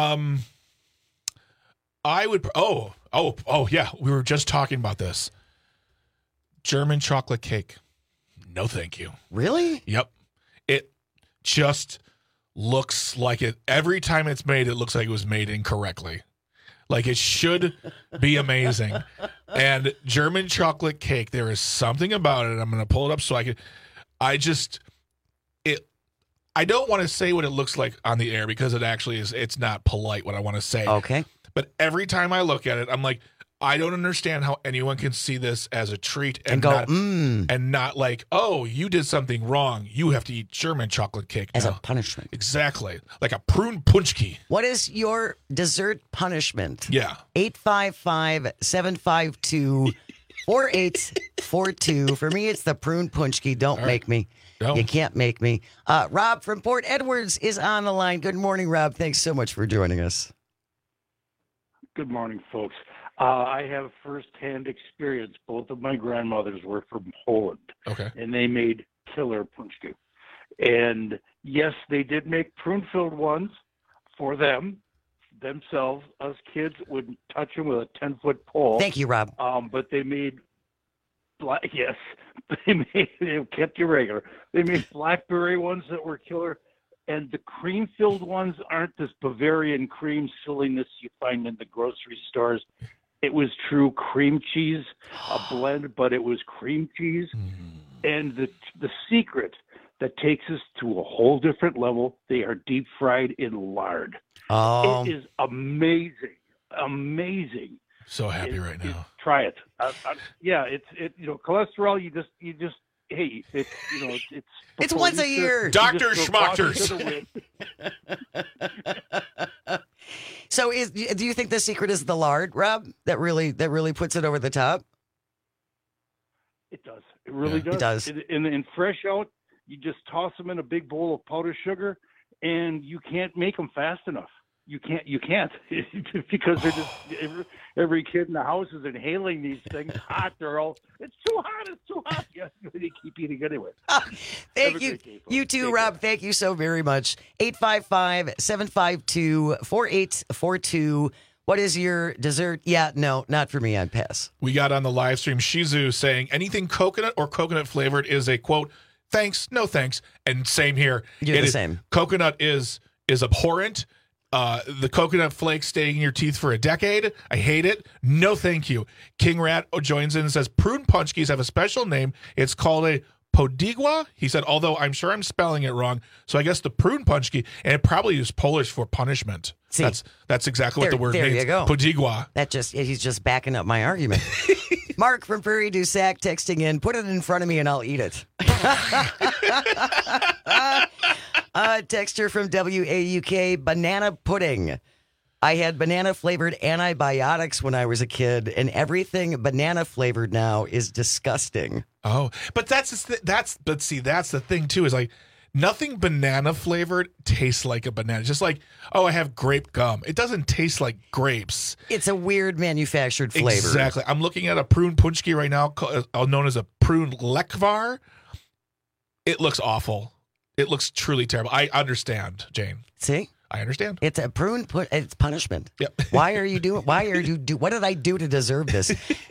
I would. Oh, yeah. We were just talking about this. German chocolate cake. No, thank you. Really? Yep. It just looks like it. Every time it's made, it looks like it was made incorrectly. Like it should be amazing. And German chocolate cake, there is something about it. I'm going to pull it up so I can. I don't want to say what it looks like on the air because it actually is. It's not polite what I want to say. Okay. But every time I look at it, I'm like, I don't understand how anyone can see this as a treat And go, not like, oh, you did something wrong. You have to eat German chocolate cake as now. a punishment. Exactly. Like a prune punchki. What is your dessert punishment? Yeah. 855-752-4842. For me, it's the prune punchki. Don't make me. No. You can't make me. Rob from Port Edwards is on the line. Good morning, Rob. Thanks so much for joining us. Good morning, folks. I have firsthand experience. Both of my grandmothers were from Poland. Okay. And they made killer punchki. And yes, they did make prune-filled ones for themselves. Us kids would touch them with a 10-foot pole. Thank you, Rob. But they made they kept you regular. They made blackberry ones that were killer. And the cream-filled ones aren't this Bavarian cream silliness you find in the grocery stores. It was true cream cheese, a blend, but it was cream cheese. And the secret that takes us to a whole different level, they are deep fried in lard. Oh. It is amazing. Amazing. So happy right now. Try it. Cholesterol, you just hey, it's It's once a year. Dr. Schmachters. So do you think the secret is the lard, Rob, that really puts it over the top? It does. It really does. It does. In fresh out, you just toss them in a big bowl of powdered sugar, and you can't make them fast enough. You can't because they're just every kid in the house is inhaling these things hot. It's too hot. Yeah, they keep eating anyway. Thank you. You too, Rob. Thank you so very much. 855-752-4842. What is your dessert? Yeah, no, not for me. I'd pass. We got on the live stream Shizu saying anything coconut or coconut flavored is a quote, thanks, no thanks. And same here. You're the same. Coconut is abhorrent. The coconut flakes staying in your teeth for a decade. I hate it. No, thank you. King Rat joins in and says prune punchkis have a special name. It's called a podigwa. He said, although I'm sure I'm spelling it wrong. So I guess the prune punchki, and it probably is Polish for punishment. See, that's exactly what the word means. There you go. Podigwa. He's just backing up my argument. Mark from Prairie du Sac texting in, put it in front of me and I'll eat it. Texter from WAUK, banana pudding. I had banana-flavored antibiotics when I was a kid, and everything banana-flavored now is disgusting. Oh, but that's the thing, too, is like nothing banana-flavored tastes like a banana. Just like, oh, I have grape gum. It doesn't taste like grapes. It's a weird manufactured flavor. Exactly. I'm looking at a prune punchki right now, known as a prune lekvar. It looks awful. It looks truly terrible. I understand, Jane. See? I understand. It's a prune. It's punishment. Yep. What did I do to deserve this?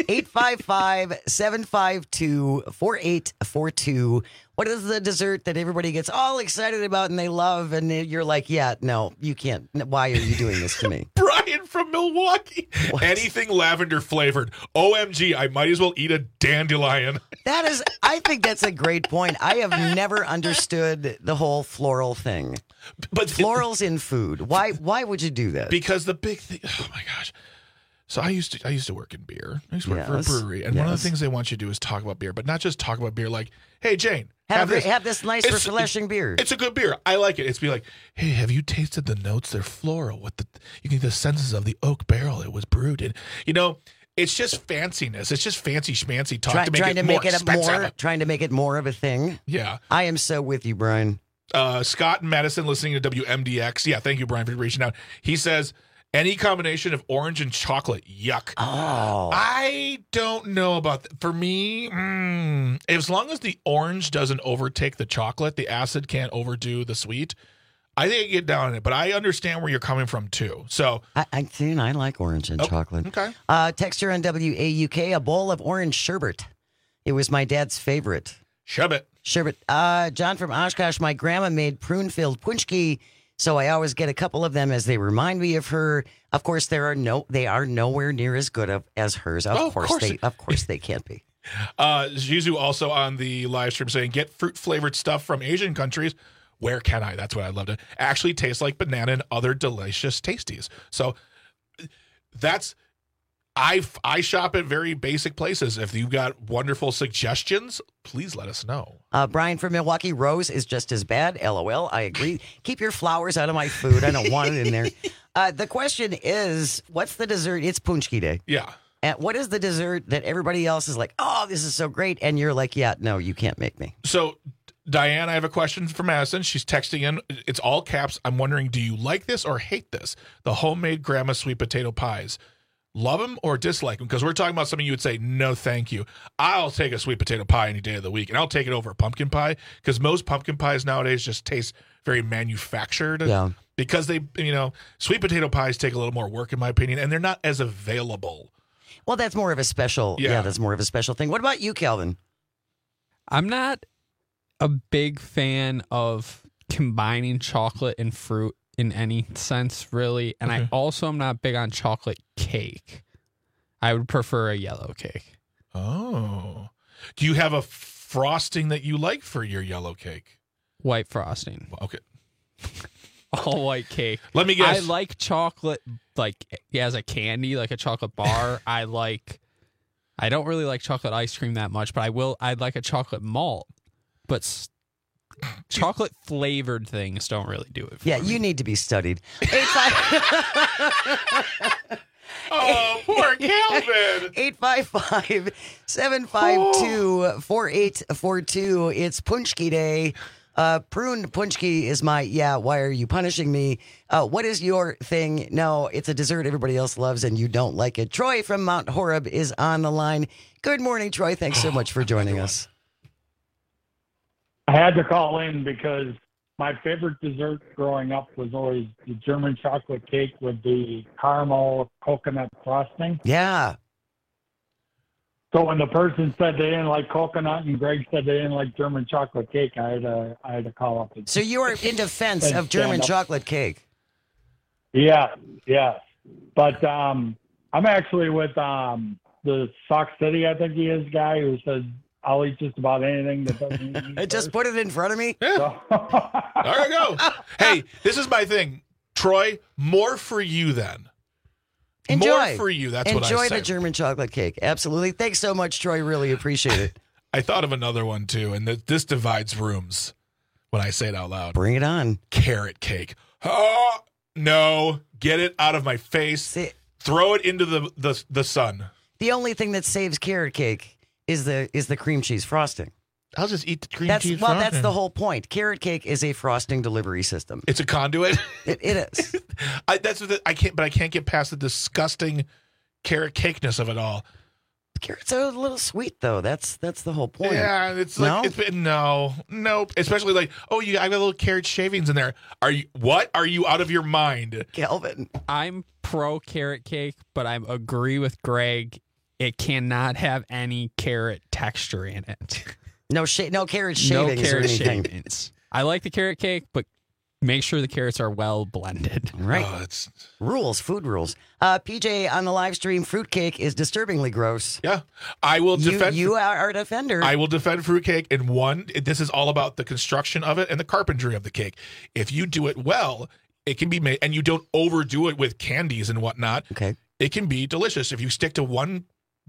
855-752-4842. What is the dessert that everybody gets all excited about and they love? And you're like, yeah, no, you can't. Why are you doing this to me? Brian from Milwaukee. What? Anything lavender flavored. OMG, I might as well eat a dandelion. I think that's a great point. I have never understood the whole floral thing. But florals in food. Why would you do that? Because the big thing, oh my gosh. So I used to work in beer. I used to work for a brewery. And one of the things they want you to do is talk about beer, but not just talk about beer like, hey, Jane, have this nice refreshing beer. It's a good beer. I like it. It's be like, hey, have you tasted the notes? They're floral. You can get the senses of the oak barrel it was brewed in. It's just fanciness. It's just fancy schmancy talk trying to make it more of a thing. Yeah. I am so with you, Brian. Scott and Madison listening to WMDX. Yeah, thank you, Brian, for reaching out. He says, any combination of orange and chocolate, yuck. Oh. I don't know about that. For me, as long as the orange doesn't overtake the chocolate, the acid can't overdo the sweet, I think I get down on it. But I understand where you're coming from, too. So I like orange and chocolate. Okay. Texture on WAUK, a bowl of orange sherbet. It was my dad's favorite. Sherbet. John from Oshkosh, my grandma made prune-filled punchki, so I always get a couple of them as they remind me of her. Of course, they are nowhere near as good as hers. Of course they can't be. Jizu also on the live stream saying, get fruit-flavored stuff from Asian countries. where can I? That's what I'd love to actually taste like banana and other delicious tasties. So that's, I shop at very basic places. If you've got wonderful suggestions, please let us know. Brian from Milwaukee, Rose is just as bad. LOL. I agree. Keep your flowers out of my food. I don't want it in there. The question is, what's the dessert? It's Punchki Day. Yeah. And what is the dessert that everybody else is like, oh, this is so great, and you're like, yeah, no, you can't make me. So, Diane, I have a question for Madison. She's texting in. It's all caps. I'm wondering, do you like this or hate this? The homemade grandma sweet potato pies. Love them or dislike them? Because we're talking about something you would say, no, thank you. I'll take a sweet potato pie any day of the week, and I'll take it over a pumpkin pie because most pumpkin pies nowadays just taste very manufactured. Yeah. Because they, sweet potato pies take a little more work, in my opinion, and they're not as available. Well, that's more of a special. Yeah, that's more of a special thing. What about you, Calvin? I'm not a big fan of combining chocolate and fruit in any sense, really. And I also am not big on chocolate cake. I would prefer a yellow cake. Oh. Do you have a frosting that you like for your yellow cake? White frosting. Okay. All white cake. Let me guess. I like chocolate as a candy, like a chocolate bar. I don't really like chocolate ice cream that much, but I'd like a chocolate malt. But chocolate flavored things don't really do it for me. You need to be studied. Oh, poor Calvin. 855-752-4842. It's Punchki Day. Prune Punchki is my, why are you punishing me? What is your thing? No, it's a dessert everybody else loves and you don't like it. Troy from Mount Horeb is on the line. Good morning, Troy. Thanks so much for joining us. I had to call in because my favorite dessert growing up was always the German chocolate cake with the caramel coconut frosting. Yeah. So when the person said they didn't like coconut and Greg said they didn't like German chocolate cake, I had to call up. So you are in defense of German chocolate cake? Yeah. But I'm actually with the Sock City, I think he is, guy who says, I'll eat just about anything that doesn't eat Just put it in front of me? Yeah. There you go. Hey, this is my thing. Troy, more for you then. Enjoy. More for you. That's what I say. Enjoy the German chocolate cake. Absolutely. Thanks so much, Troy. Really appreciate it. I thought of another one, too, and this divides rooms when I say it out loud. Bring it on. Carrot cake. Oh, no. Get it out of my face. Throw it into the sun. The only thing that saves carrot cake is the cream cheese frosting. I'll just eat the cream cheese frosting. Well, that's the whole point. Carrot cake is a frosting delivery system. It's a conduit? It is. I can't get past the disgusting carrot cakeness of it all. Carrots are a little sweet, though. That's the whole point. Yeah, it's like nope. Especially like, I got little carrot shavings in there. Are you out of your mind, Calvin? I'm pro carrot cake, but I agree with Greg. It cannot have any carrot texture in it. No carrot shavings. No carrot or anything. shavings. I like the carrot cake, but make sure the carrots are well blended. Right. Food rules. PJ on the live stream, fruitcake is disturbingly gross. Yeah. I will defend. You are a defender. I will defend fruitcake in one. This is all about the construction of it and the carpentry of the cake. If you do it well, it can be made, and you don't overdo it with candies and whatnot. Okay. It can be delicious if you stick to one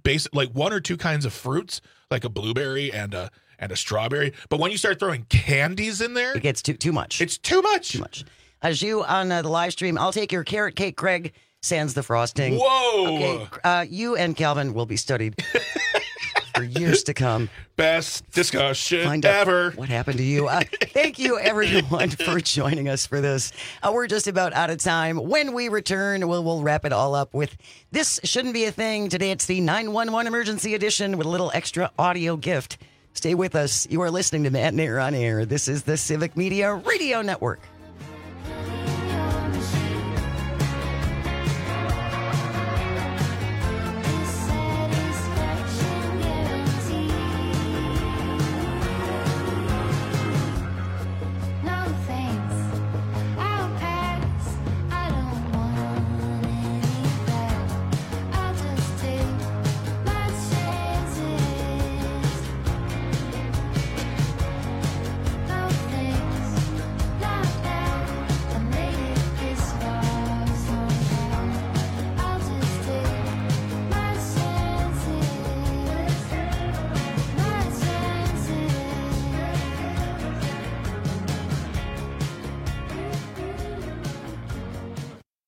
or two kinds of fruits, like a blueberry and a strawberry. But when you start throwing candies in there, it gets too much. It's too much. Too much. As you on the live stream, I'll take your carrot cake, Greg. Sans the frosting. Whoa. Okay. You and Calvin will be studied for years to come. Best discussion ever. What happened to you? Thank you, everyone, for joining us for this. We're just about out of time. When we return, we'll wrap it all up with This Shouldn't Be a Thing. Today it's the 911 Emergency Edition with a little extra audio gift. Stay with us. You are listening to Matt and Air on Air. This is the Civic Media Radio Network.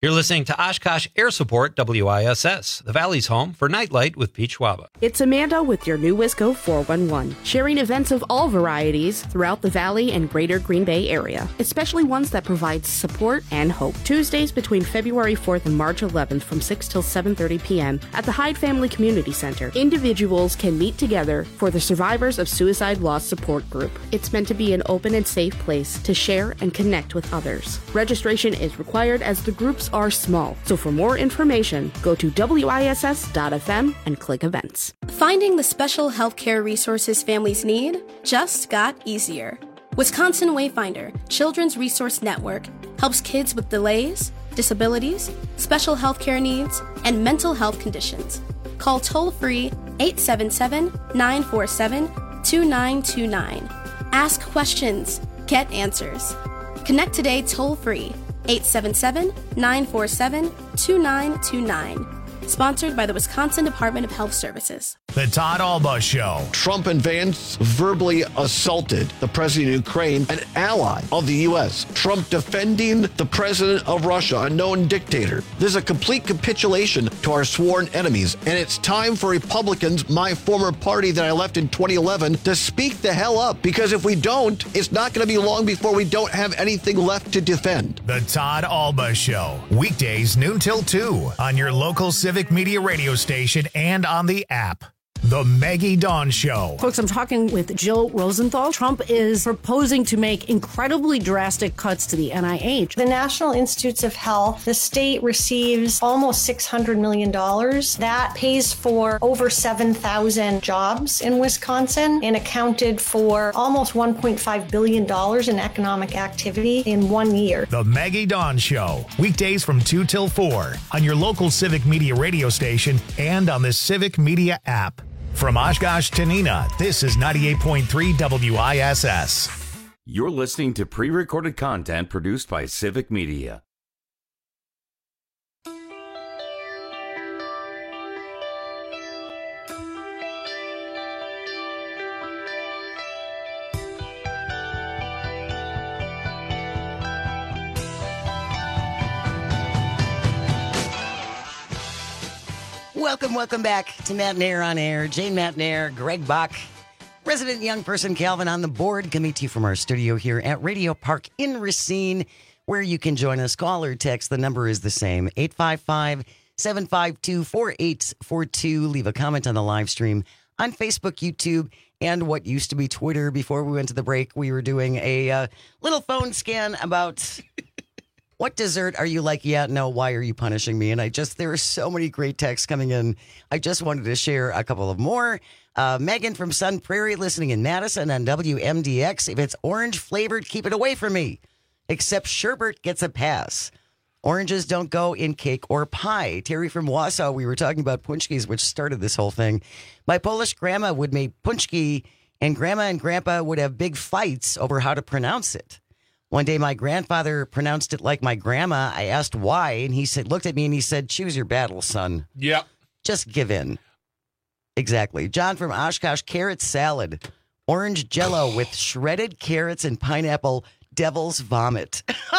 You're listening to Oshkosh Air Support WISS, the Valley's home for Nightlight with Pete Schwaba. It's Amanda with your new Wisco 411, sharing events of all varieties throughout the Valley and greater Green Bay area, especially ones that provide support and hope. Tuesdays between February 4th and March 11th from 6 till 7:30 p.m. at the Hyde Family Community Center. Individuals can meet together for the Survivors of Suicide Loss Support Group. It's meant to be an open and safe place to share and connect with others. Registration is required as the groups are small. So for more information, go to WISS.FM and click events. Finding the special healthcare resources families need just got easier. Wisconsin Wayfinder, Children's Resource Network, helps kids with delays, disabilities, special healthcare needs, and mental health conditions. Call toll-free 877-947-2929. Ask questions. Get answers. Connect today toll-free 877-947-2929. Sponsored by the Wisconsin Department of Health Services. The Todd Alba Show. Trump and Vance verbally assaulted the president of Ukraine, an ally of the U.S. Trump defending the president of Russia, a known dictator. This is a complete capitulation to our sworn enemies, and it's time for Republicans, my former party that I left in 2011, to speak the hell up, because if we don't, it's not going to be long before we don't have anything left to defend. The Todd Alba Show. Weekdays noon till 2 on your local Civic Media radio station and on the app. The Maggie Dawn Show. Folks, I'm talking with Jill Rosenthal. Trump is proposing to make incredibly drastic cuts to the NIH. The National Institutes of Health, the state receives almost $600 million. That pays for over 7,000 jobs in Wisconsin and accounted for almost $1.5 billion in economic activity in 1 year. The Maggie Dawn Show. Weekdays from 2 till 4 on your local Civic Media radio station and on the Civic Media app. From Oshkosh to Neenah, this is 98.3 WISS. You're listening to pre-recorded content produced by Civic Media. Welcome back to Matt Nair on Air. Jane Matt Nair, Greg Bach, resident young person Calvin on the board, coming to you from our studio here at Radio Park in Racine, where you can join us. Call or text. The number is the same, 855-752-4842. Leave a comment on the live stream on Facebook, YouTube, and what used to be Twitter. Before we went to the break, we were doing a little phone scan about... What dessert are you like? Yeah, no, why are you punishing me? And there are so many great texts coming in. I just wanted to share a couple of more. Megan from Sun Prairie listening in Madison on WMDX. If it's orange flavored, keep it away from me. Except sherbet gets a pass. Oranges don't go in cake or pie. Terry from Wausau, we were talking about punchkis, which started this whole thing. My Polish grandma would make punchki, and grandma and grandpa would have big fights over how to pronounce it. One day, my grandfather pronounced it like my grandma. I asked why, and he looked at me and he said, "Choose your battle, son." Yep. Just give in. Exactly. John from Oshkosh, carrot salad. Orange Jell-O with shredded carrots and pineapple. Devil's vomit.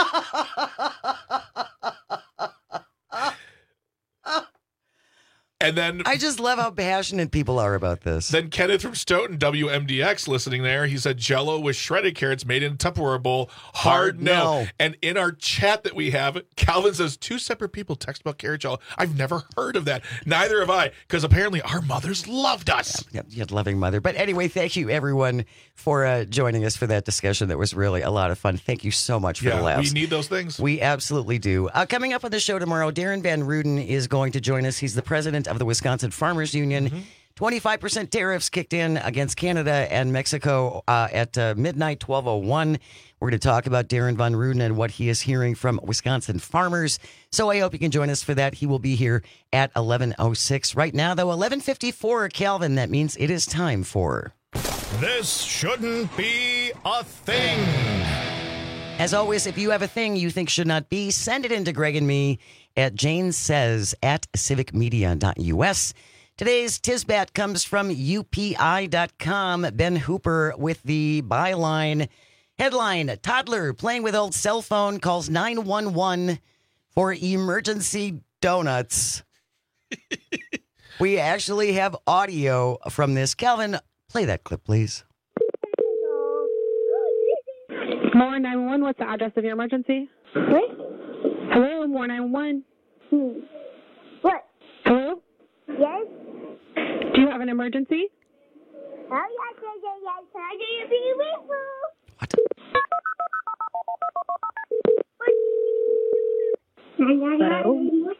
And then I just love how passionate people are about this. Then Kenneth from Stoughton, WMDX, listening there, he said Jell-O with shredded carrots made in a Tupperware bowl. Hard no. And in our chat that we have, Calvin says 2 separate people text about carrot Jell-O. I've never heard of that. Neither have I, because apparently our mothers loved us. Yeah, you had loving mother. But anyway, thank you everyone for joining us for that discussion. That was really a lot of fun. Thank you so much for the laughs. We need those things. We absolutely do. Coming up on the show tomorrow, Darren Van Ruden is going to join us. He's the president of the Wisconsin Farmers Union. 25% tariffs kicked in against Canada and Mexico at midnight, 12:01. We're going to talk about Darren Van Ruden and what he is hearing from Wisconsin farmers. So I hope you can join us for that. He will be here at 11:06. Right now, though, 11:54, Calvin. That means it is time for... This shouldn't be a thing. As always, if you have a thing you think should not be, send it in to Greg and me at janesays@civicmedia.us. Today's Tisbat comes from UPI.com. Ben Hooper with the byline. Headline, toddler playing with old cell phone calls 911 for emergency donuts. We actually have audio from this. Calvin, play that clip, please. More 911, what's the address of your emergency? What? Hello, more 911. What? Hello? Yes? Do you have an emergency? Oh, yes. How do you be people? Hello?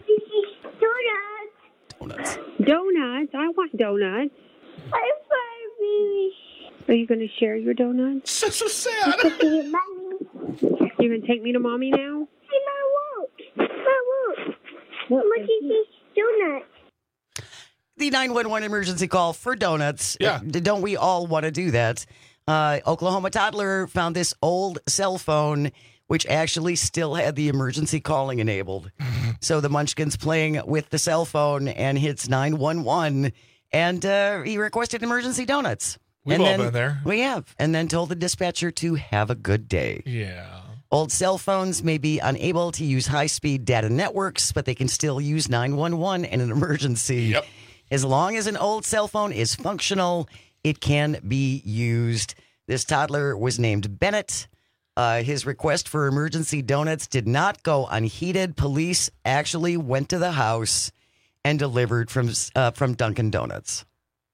Donuts. Donuts? I want donuts. I'm Barbie. Are you going to share your donuts? So sad. Mommy. You going to take me to mommy now? I won't. What is this donut? The 911 emergency call for donuts. Yeah. Don't we all want to do that? Oklahoma toddler found this old cell phone, which actually still had the emergency calling enabled. So the Munchkin's playing with the cell phone and hits 911, and he requested emergency donuts. We've all been there. We have. And then told the dispatcher to have a good day. Yeah. Old cell phones may be unable to use high-speed data networks, but they can still use 911 in an emergency. Yep. As long as an old cell phone is functional, it can be used. This toddler was named Bennett. His request for emergency donuts did not go unheeded. Police actually went to the house and delivered from Dunkin' Donuts.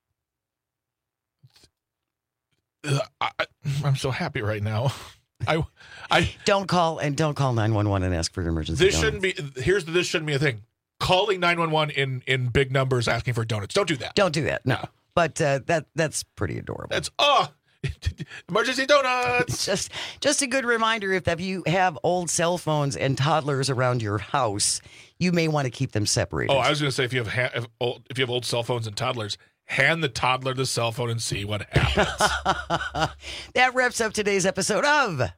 I'm so happy right now. I don't call 911 and ask for emergency. This donuts. this shouldn't be a thing. Calling 911 in big numbers asking for donuts. Don't do that. Don't do that. No. But that's pretty adorable. That's emergency donuts. Just a good reminder if you have old cell phones and toddlers around your house, you may want to keep them separated. Oh, I was going to say if you have old cell phones and toddlers, hand the toddler the cell phone and see what happens. That wraps up today's episode of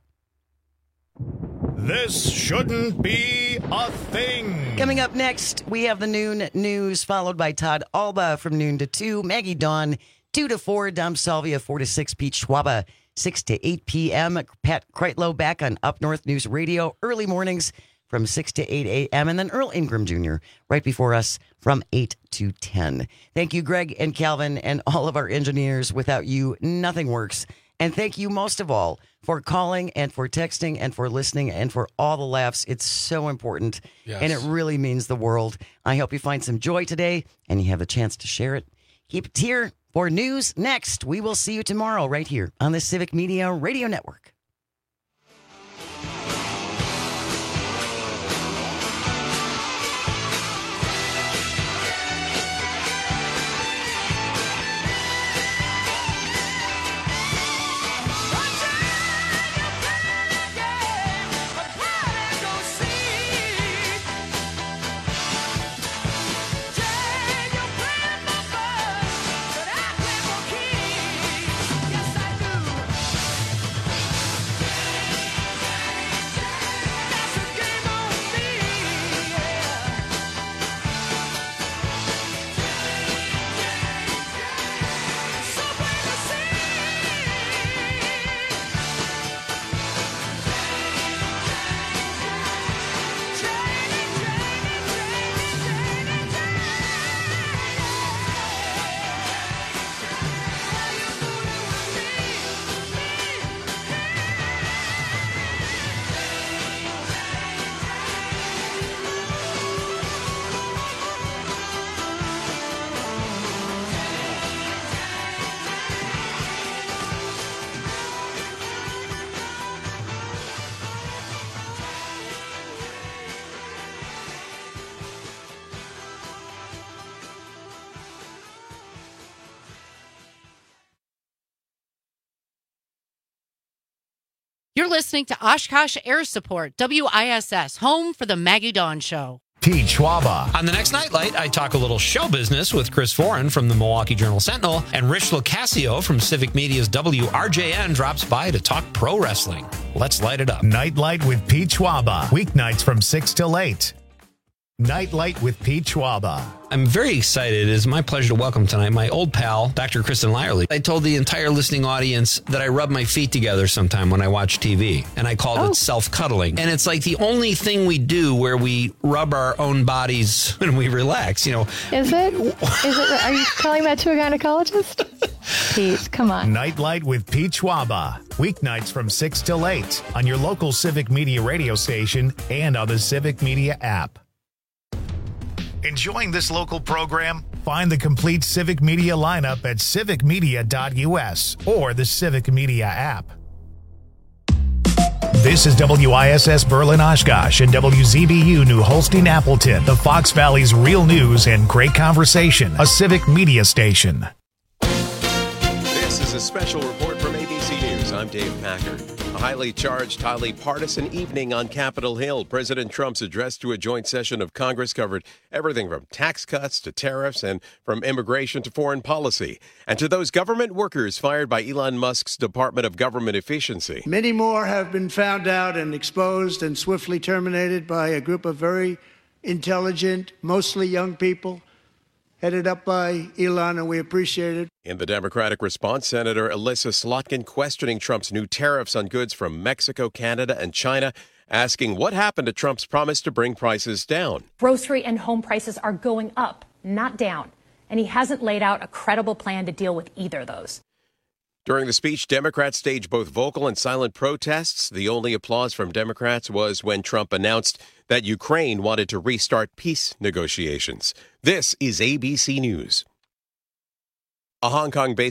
This Shouldn't Be a Thing. Coming up next, we have the noon news, followed by Todd Alba from noon to 2, Maggie Dawn 2 to 4, Dom Salvia 4 to 6, Pete Schwaba 6 to 8 p.m., Pat Kreitlow back on Up North News Radio early mornings from 6 to 8 a.m., and then Earl Ingram Jr. right before us from 8 to 10. Thank you, Greg and Calvin, and all of our engineers. Without you, nothing works. And thank you most of all for calling and for texting and for listening and for all the laughs. It's so important, and it really means the world. I hope you find some joy today and you have a chance to share it. Keep it here for news next. We will see you tomorrow right here on the Civic Media Radio Network. You're listening to Oshkosh Air Support, WISS, home for the Maggie Dawn Show. Pete Schwaba. On the next Nightlight, I talk a little show business with Chris Foran from the Milwaukee Journal-Sentinel, and Rich Locascio from Civic Media's WRJN drops by to talk pro wrestling. Let's light it up. Nightlight with Pete Schwaba. Weeknights from 6 till 8. Nightlight with Pete Schwaba. I'm very excited. It is my pleasure to welcome tonight my old pal, Dr. Kristen Lyerly. I told the entire listening audience that I rub my feet together sometime when I watch TV, and I called it self-cuddling. And it's like the only thing we do where we rub our own bodies when we relax, you know. Is it? Are you telling that to a gynecologist? Pete, come on. Nightlight with Pete Schwaba. Weeknights from 6 till 8 on your local Civic Media radio station and on the Civic Media app. Enjoying this local program? Find the complete Civic Media lineup at civicmedia.us or the Civic Media app. This is WISS Berlin Oshkosh and WZBU New Holstein Appleton, the Fox Valley's real news and great conversation, a Civic Media station. This is a special report from ABC News. I'm Dave Packer. A highly charged, highly partisan evening on Capitol Hill. President Trump's address to a joint session of Congress covered everything from tax cuts to tariffs and from immigration to foreign policy. And to those government workers fired by Elon Musk's Department of Government Efficiency. Many more have been found out and exposed and swiftly terminated by a group of very intelligent, mostly young people, headed up by Elon, and we appreciate it. In the Democratic response, Senator Elissa Slotkin questioning Trump's new tariffs on goods from Mexico, Canada, and China, asking what happened to Trump's promise to bring prices down. Grocery and home prices are going up, not down, and he hasn't laid out a credible plan to deal with either of those. During the speech, Democrats staged both vocal and silent protests. The only applause from Democrats was when Trump announced that Ukraine wanted to restart peace negotiations. This is ABC News. A Hong Kong-based